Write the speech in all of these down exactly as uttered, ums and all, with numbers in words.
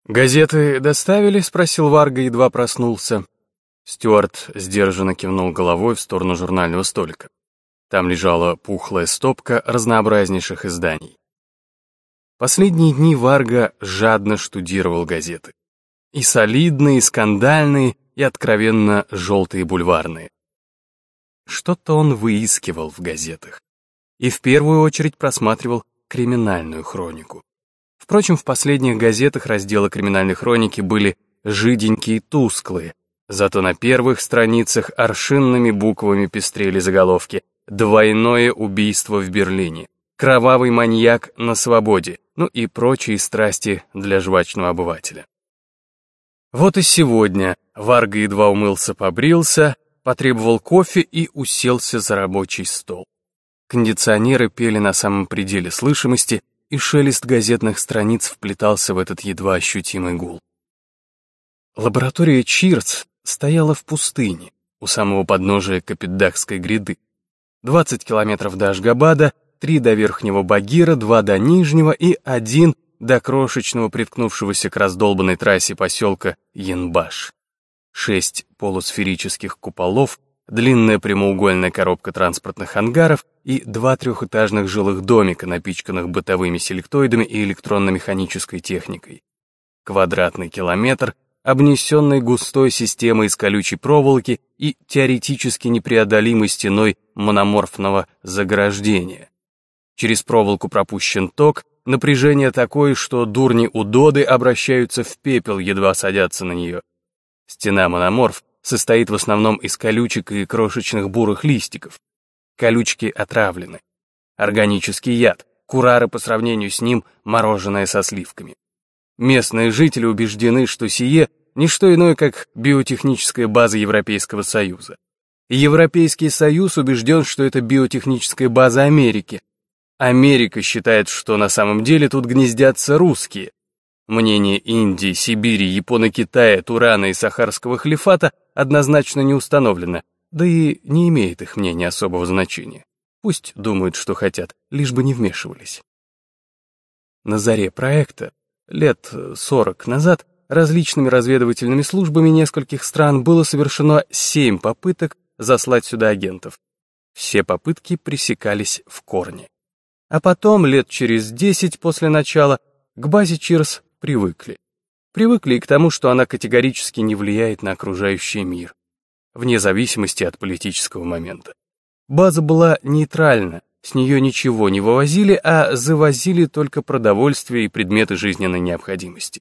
«Газеты доставили?» — спросил Варга, едва проснулся. Стюарт сдержанно кивнул головой в сторону журнального столика. Там лежала пухлая стопка разнообразнейших изданий. Последние дни Варга жадно штудировал газеты. И солидные, и скандальные, и откровенно желтые бульварные. Что-то он выискивал в газетах. И в первую очередь просматривал криминальную хронику. Впрочем, в последних газетах разделы криминальной хроники были жиденькие и тусклые, зато на первых страницах аршинными буквами пестрели заголовки «Двойное убийство в Берлине», «Кровавый маньяк на свободе», ну и прочие страсти для жвачного обывателя. Вот и сегодня Варга едва умылся, побрился, потребовал кофе и уселся за рабочий стол. Кондиционеры пели на самом пределе слышимости, и шелест газетных страниц вплетался в этот едва ощутимый гул. Лаборатория Чирс стояла в пустыне, у самого подножия Капитдакской гряды. двадцать километров до Ашгабада, три до Верхнего Багира, два до Нижнего и один до крошечного, приткнувшегося к раздолбанной трассе поселка Янбаш. Шесть полусферических куполов, длинная прямоугольная коробка транспортных ангаров и два трехэтажных жилых домика, напичканных бытовыми селектоидами и электронно-механической техникой. Квадратный километр, обнесенный густой системой из колючей проволоки и теоретически непреодолимой стеной мономорфного заграждения. Через проволоку пропущен ток, напряжение такое, что дурни-удоды обращаются в пепел, едва садятся на нее. Стена мономорф состоит в основном из колючек и крошечных бурых листиков. Колючки отравлены. Органический яд, курары по сравнению с ним мороженое со сливками. Местные жители убеждены, что сие – не что иное, как биотехническая база Европейского Союза. И Европейский Союз убежден, что это биотехническая база Америки. Америка считает, что на самом деле тут гнездятся русские. Мнение Индии, Сибири, Японо-Китая, Турана и Сахарского халифата однозначно не установлено, да и не имеет их мнение особого значения. Пусть думают, что хотят, лишь бы не вмешивались. На заре проекта, лет сорок назад, различными разведывательными службами нескольких стран было совершено семь попыток заслать сюда агентов. Все попытки пресекались в корне. А потом, лет через десять после начала, к базе Чирс привыкли. Привыкли и к тому, что она категорически не влияет на окружающий мир, вне зависимости от политического момента. База была нейтральна, с нее ничего не вывозили, а завозили только продовольствие и предметы жизненной необходимости.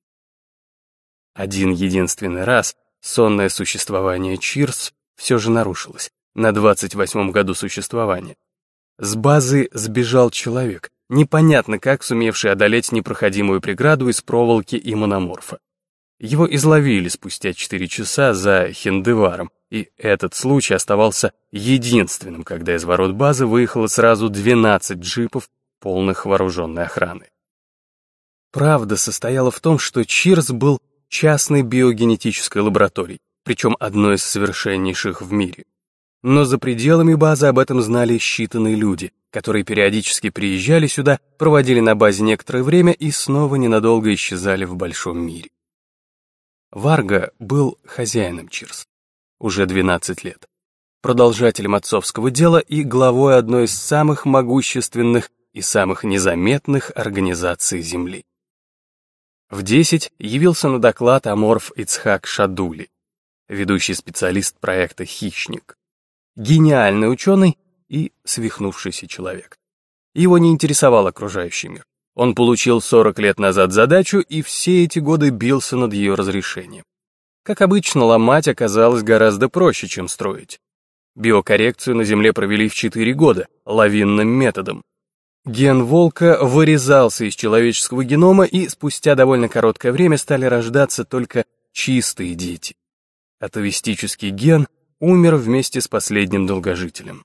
Один единственный раз сонное существование Чирс все же нарушилось, на двадцать восьмом году существования. С базы сбежал человек, непонятно как сумевший одолеть непроходимую преграду из проволоки и мономорфа. Его изловили спустя четыре часа за Хиндеваром, и этот случай оставался единственным, когда из ворот базы выехало сразу двенадцать джипов, полных вооруженной охраны. Правда состояла в том, что Чирс был частной биогенетической лабораторией, причем одной из совершеннейших в мире. Но за пределами базы об этом знали считанные люди, которые периодически приезжали сюда, проводили на базе некоторое время и снова ненадолго исчезали в большом мире. Варга был хозяином Чирс уже двенадцать лет, продолжателем отцовского дела и главой одной из самых могущественных и самых незаметных организаций Земли. В десять явился на доклад Аморф Ицхак Шадули, ведущий специалист проекта «Хищник». Гениальный ученый и свихнувшийся человек. Его не интересовал окружающий мир. Он получил сорок лет назад задачу и все эти годы бился над ее разрешением. Как обычно, ломать оказалось гораздо проще, чем строить. Биокоррекцию на Земле провели в четыре года, лавинным методом. Ген волка вырезался из человеческого генома, и спустя довольно короткое время стали рождаться только чистые дети. Атовистический ген умер вместе с последним долгожителем.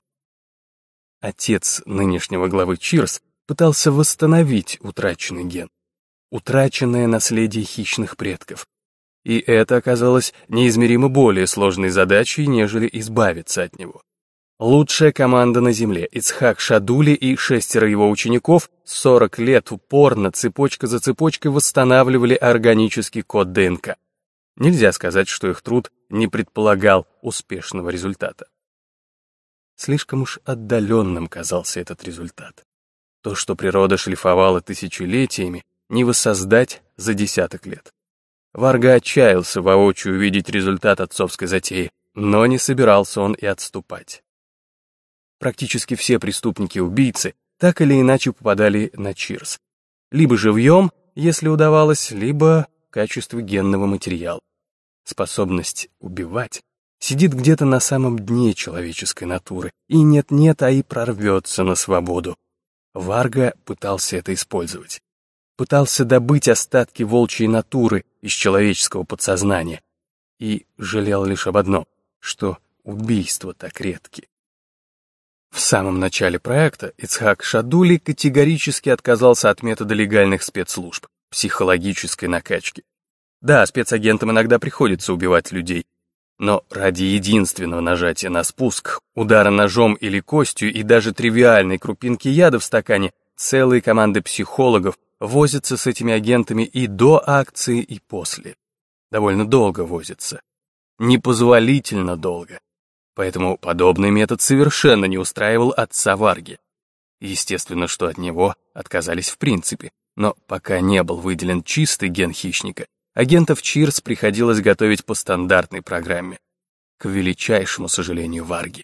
Отец нынешнего главы Чирс пытался восстановить утраченный ген, утраченное наследие хищных предков. И это оказалось неизмеримо более сложной задачей, нежели избавиться от него. Лучшая команда на земле, Ицхак Шадули и шестеро его учеников, сорок лет упорно, цепочка за цепочкой восстанавливали органический код ДНК. Нельзя сказать, что их труд не предполагал успешного результата. Слишком уж отдаленным казался этот результат. То, что природа шлифовала тысячелетиями, не воссоздать за десяток лет. Варга отчаялся воочию увидеть результат отцовской затеи, но не собирался он и отступать. Практически все преступники-убийцы так или иначе попадали на Чирс. Либо живьем, если удавалось, либо в качестве генного материала. Способность убивать сидит где-то на самом дне человеческой натуры, и нет-нет, а и прорвется на свободу. Варга пытался это использовать. Пытался добыть остатки волчьей натуры из человеческого подсознания. И жалел лишь об одном, что убийства так редки. В самом начале проекта Ицхак Шадули категорически отказался от метода легальных спецслужб, психологической накачки. Да, спецагентам иногда приходится убивать людей, но ради единственного нажатия на спуск, удара ножом или костью и даже тривиальной крупинки яда в стакане целые команды психологов возятся с этими агентами и до акции, и после. Довольно долго возятся. Непозволительно долго. Поэтому подобный метод совершенно не устраивал отца Варги. Естественно, что от него отказались в принципе, но пока не был выделен чистый ген хищника, агентов Чирс приходилось готовить по стандартной программе. К величайшему сожалению Варги.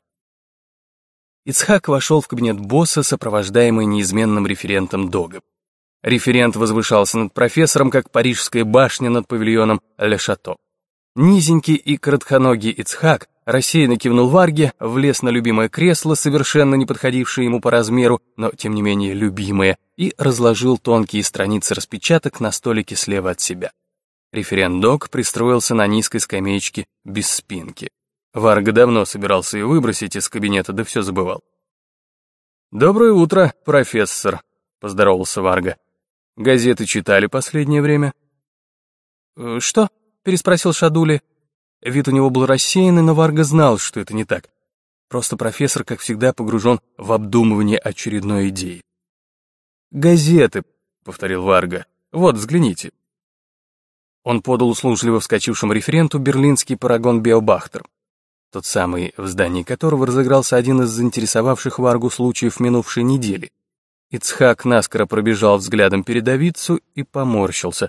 Ицхак вошел в кабинет босса, сопровождаемый неизменным референтом Догом. Референт возвышался над профессором, как парижская башня над павильоном Ле Шато. Низенький и коротконогий Ицхак рассеянно кивнул Варге, влез на любимое кресло, совершенно не подходившее ему по размеру, но тем не менее любимое, и разложил тонкие страницы распечаток на столике слева от себя. Референт Дог пристроился на низкой скамеечке без спинки. Варга давно собирался ее выбросить из кабинета, да все забывал. «Доброе утро, профессор», — поздоровался Варга. «Газеты читали последнее время?» «Что?» — переспросил Шадули. Вид у него был рассеянный, но Варга знал, что это не так. Просто профессор, как всегда, погружен в обдумывание очередной идеи. «Газеты», — повторил Варга. «Вот, взгляните». Он подал услужливо вскочившему референту берлинский парагон Биобахтер, тот самый, в здании которого разыгрался один из заинтересовавших Варгу случаев минувшей недели. Ицхак наскоро пробежал взглядом передовицу и поморщился.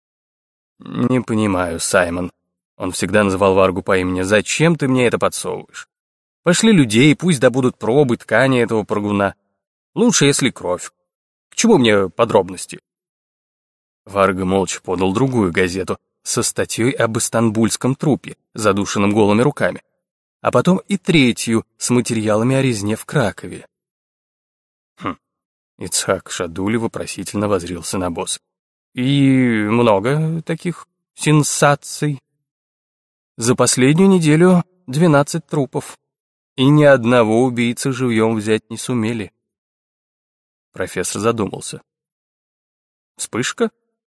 «Не понимаю, Саймон», — он всегда называл Варгу по имени, — «зачем ты мне это подсовываешь? Пошли людей, пусть добудут пробы ткани этого прыгуна. Лучше, если кровь. К чему мне подробности?» Варга молча подал другую газету со статьей об истамбульском трупе, задушенном голыми руками, а потом и третью с материалами о резне в Кракове. Хм, Ицхак Шадули вопросительно воззрился на босса. «И много таких сенсаций?» «За последнюю неделю двенадцать трупов, и ни одного убийцы живьем взять не сумели». Профессор задумался. «Вспышка?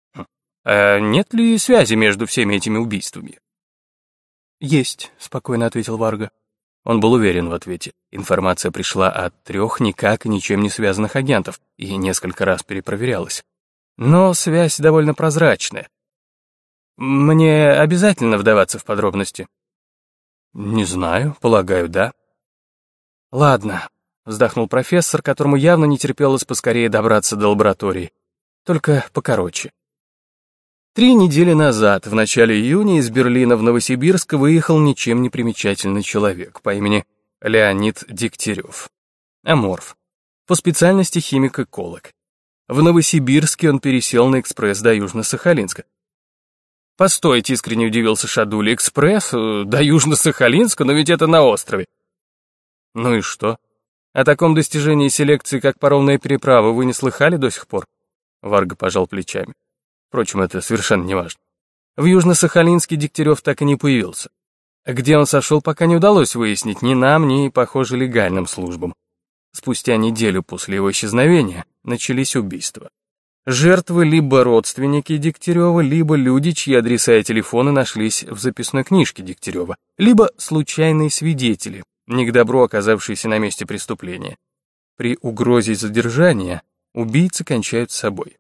А нет ли связи между всеми этими убийствами?» «Есть», — спокойно ответил Варга. Он был уверен в ответе. Информация пришла от трех никак и ничем не связанных агентов и несколько раз перепроверялась. Но связь довольно прозрачная. «Мне обязательно вдаваться в подробности?» «Не знаю, полагаю, да». «Ладно», — вздохнул профессор, которому явно не терпелось поскорее добраться до лаборатории. «Только покороче». Три недели назад, в начале июня, из Берлина в Новосибирск выехал ничем не примечательный человек по имени Леонид Дегтярев. Аморф. По специальности химик-эколог. В Новосибирске он пересел на экспресс до Южно-Сахалинска. «Постойте», — искренне удивился Шадули, — «экспресс до Южно-Сахалинска, но ведь это на острове». «Ну и что? О таком достижении селекции, как паромная переправа, вы не слыхали до сих пор?» Варга пожал плечами. Впрочем, это совершенно не важно. В Южно-Сахалинске Дегтярев так и не появился. Где он сошел, пока не удалось выяснить ни нам, ни, похоже, легальным службам. Спустя неделю после его исчезновения начались убийства. Жертвы либо родственники Дегтярева, либо люди, чьи адреса и телефоны нашлись в записной книжке Дегтярева, либо случайные свидетели, не к добру оказавшиеся на месте преступления. При угрозе задержания убийцы кончают с собой.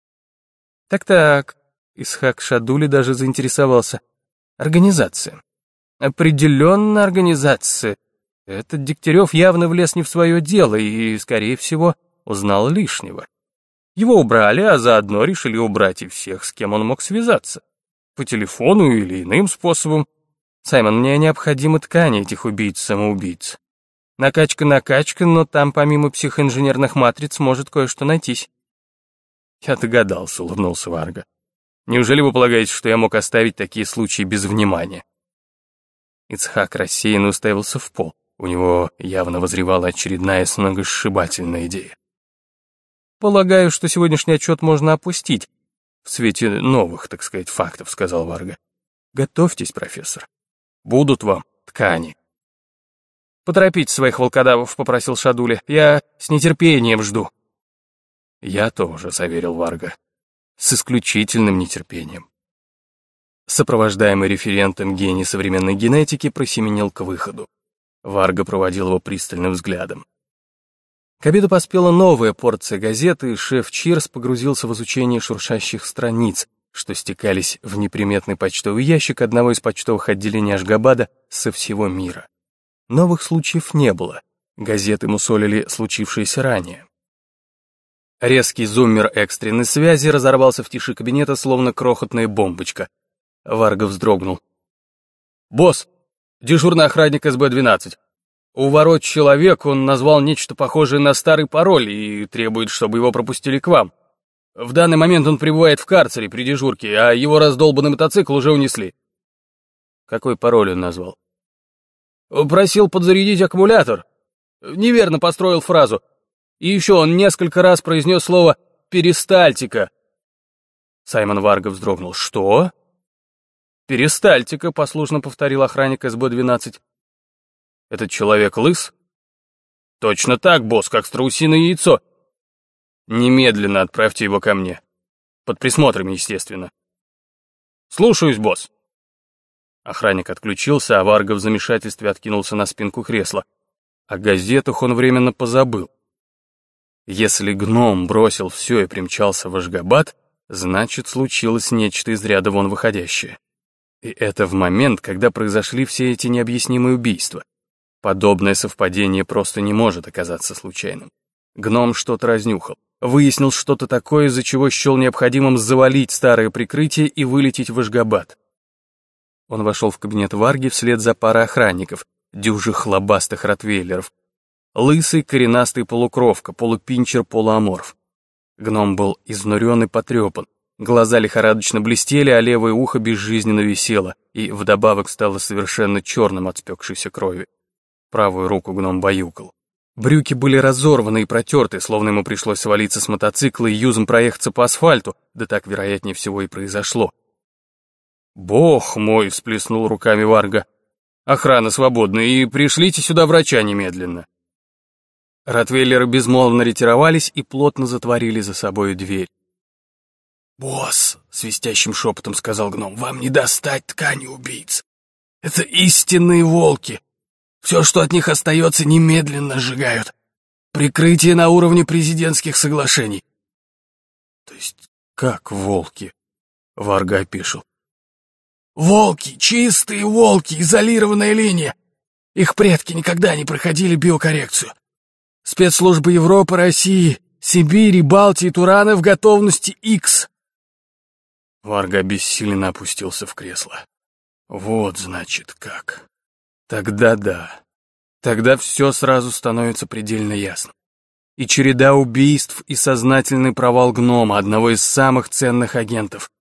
Так-так, Исхак Шадули даже заинтересовался. Организация. Определенно организация. Этот Дегтярев явно влез не в свое дело и, скорее всего, узнал лишнего. Его убрали, а заодно решили убрать и всех, с кем он мог связаться. По телефону или иным способом. Саймон, мне необходимы ткани этих убийц-самоубийц. Накачка-накачка, но там помимо психоинженерных матриц может кое-что найтись. Я догадался, улыбнулся Варга. Неужели вы полагаете, что я мог оставить такие случаи без внимания? Ицхак рассеянно уставился в пол. У него явно возревала очередная сногсшибательная идея. Полагаю, что сегодняшний отчет можно опустить. В свете новых, так сказать, фактов, сказал Варга. Готовьтесь, профессор. Будут вам ткани. Поторопите своих волкодавов, попросил Шадули. Я с нетерпением жду. Я тоже, заверил Варга. С исключительным нетерпением. Сопровождаемый референтом гений современной генетики просеменил к выходу. Варга проводил его пристальным взглядом. К обеду поспела новая порция газеты, и шеф Чирс погрузился в изучение шуршащих страниц, что стекались в неприметный почтовый ящик одного из почтовых отделений Ашгабада со всего мира. Новых случаев не было, газеты мусолили случившееся ранее. Резкий зуммер экстренной связи разорвался в тиши кабинета, словно крохотная бомбочка. Варга вздрогнул. «Босс, дежурный охранник эс бэ двенадцать. У ворот человек, он назвал нечто похожее на старый пароль и требует, чтобы его пропустили к вам. В данный момент он пребывает в карцере при дежурке, а его раздолбанный мотоцикл уже унесли». «Какой пароль он назвал?» «Просил подзарядить аккумулятор. Неверно построил фразу. И еще он несколько раз произнес слово «перистальтика». Саймон Варга вздрогнул. «Что?» «Перистальтика», — послушно повторил охранник эс бэ двенадцать. «Этот человек лыс?» «Точно так, босс, как страусиное яйцо. Немедленно отправьте его ко мне. Под присмотром, естественно». «Слушаюсь, босс». Охранник отключился, а Варга в замешательстве откинулся на спинку кресла. О газетах он временно позабыл. Если гном бросил все и примчался в Ашгабад, значит, случилось нечто из ряда вон выходящее. И это в момент, когда произошли все эти необъяснимые убийства. Подобное совпадение просто не может оказаться случайным. Гном что-то разнюхал, выяснил что-то такое, из-за чего счел необходимым завалить старое прикрытие и вылететь в Ашгабад. Он вошел в кабинет Варги вслед за парой охранников, дюжих лобастых ротвейлеров. Лысый, коренастый полукровка, полупинчер, полуаморф. Гном был изнурен и потрепан. Глаза лихорадочно блестели, а левое ухо безжизненно висело и вдобавок стало совершенно черным от спекшейся крови. Правую руку гном баюкал. Брюки были разорваны и протерты, словно ему пришлось свалиться с мотоцикла и юзом проехаться по асфальту, да так, вероятнее всего, и произошло. «Бог мой!» — всплеснул руками Варга. «Охрана свободна, и пришлите сюда врача немедленно». Ротвейлеры безмолвно ретировались и плотно затворили за собой дверь. «Босс!» — свистящим шепотом сказал гном. «Вам не достать ткани убийц. Это истинные волки. Все, что от них остается, немедленно сжигают. Прикрытие на уровне президентских соглашений». «То есть как волки?» — Варга опешил. «Волки, чистые волки, изолированная линия. Их предки никогда не проходили биокоррекцию. Спецслужбы Европы, России, Сибири, Балтии, Турана в готовности Икс». Варга бессиленно опустился в кресло. «Вот, значит, как. Тогда да. Тогда все сразу становится предельно ясно. И череда убийств, и сознательный провал гнома, одного из самых ценных агентов.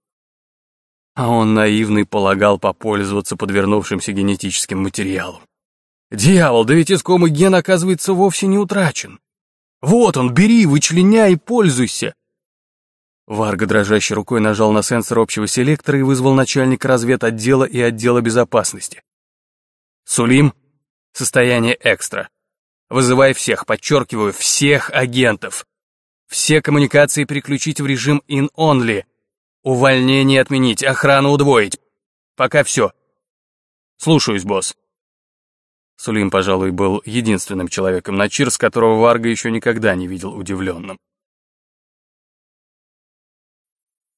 А он наивный полагал попользоваться подвернувшимся генетическим материалом. Дьявол, да ведь искомый ген, оказывается, вовсе не утрачен. Вот он, бери, вычленяй и пользуйся». Варга дрожащей рукой нажал на сенсор общего селектора и вызвал начальника разведотдела и отдела безопасности. «Сулим, состояние экстра. Вызывай всех, подчеркиваю, всех агентов. Все коммуникации переключить в режим in-only. Увольнение отменить, охрану удвоить. Пока все. Слушаюсь, босс». Сулим, пожалуй, был единственным человеком на Чирс, которого Варга еще никогда не видел удивленным.